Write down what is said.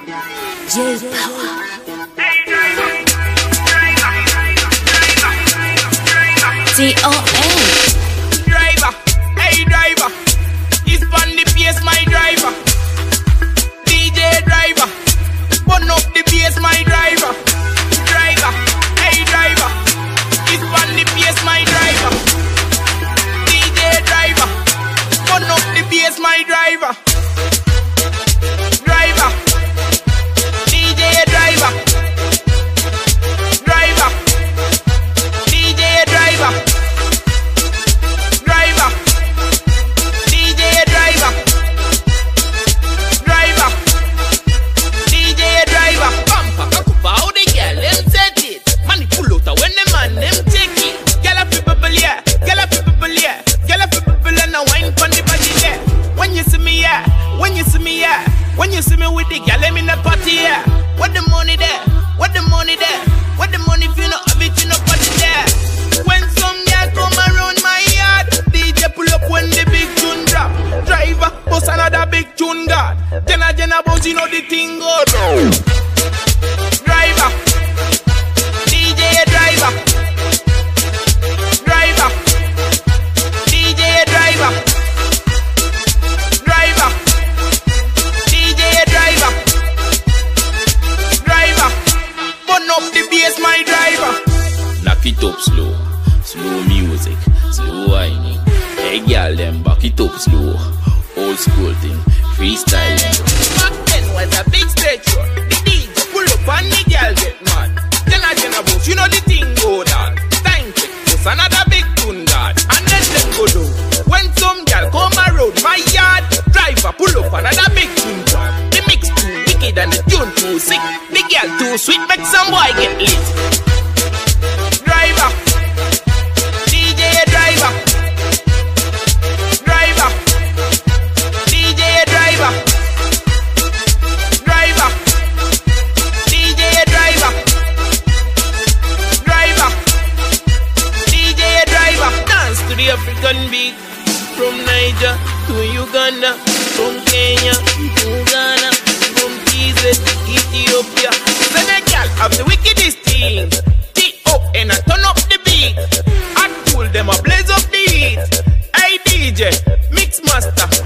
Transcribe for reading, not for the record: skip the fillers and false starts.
Driver, hey driver, he's on the pace, my driver. DJ driver, burn up the bass, my driver. Driver, hey driver, he's on the pace, my driver. DJ driver, burn up the bass, my driver. Driver, DJ driver, driver, DJ driver, driver, DJ driver, driver, DJ driver. Pampa kakupa how the girl them set it. Money pull out when the man them take it. Girl up people yeah, girl up people yeah, girl up people and a wine pon the body yeah. When you see me yeah, when you see me yeah, when you see me with the girl I'm in the party yeah. What the money there? What the money there? What the money if you not have it in the party there? When some girl come around my yard, DJ pull up when the big tune drop. Driver bust another big tune god. Jenna boss you know the thing go down. Driver, DJ driver, driver, DJ driver, driver, DJ driver, driver, burn up the bass my driver. Knock it up slow, slow music, slow whining. Hey girl them back it up slow, old school thing, freestyling. Back then was a big stage show. The DJ pull up and the girl get mad. Jenna boss, you know the thing go down. Time check, just another big tune god. And then them go down. When some girl come around my yard, driver pull up another big tune god. The mix too wicked and the tune too sick. The girl too sweet, make some boy get lit. Driver, DJ driver, driver, DJ driver, driver, DJ driver, driver, DJ driver. Dance to the African beat. From Niger to Uganda, from Kenya to Ghana, from TZ, Ethiopia. Senegal have the wickedest thing. Up and I turn up the beat. I told them I blaze up the heat. Hey DJ, mix master,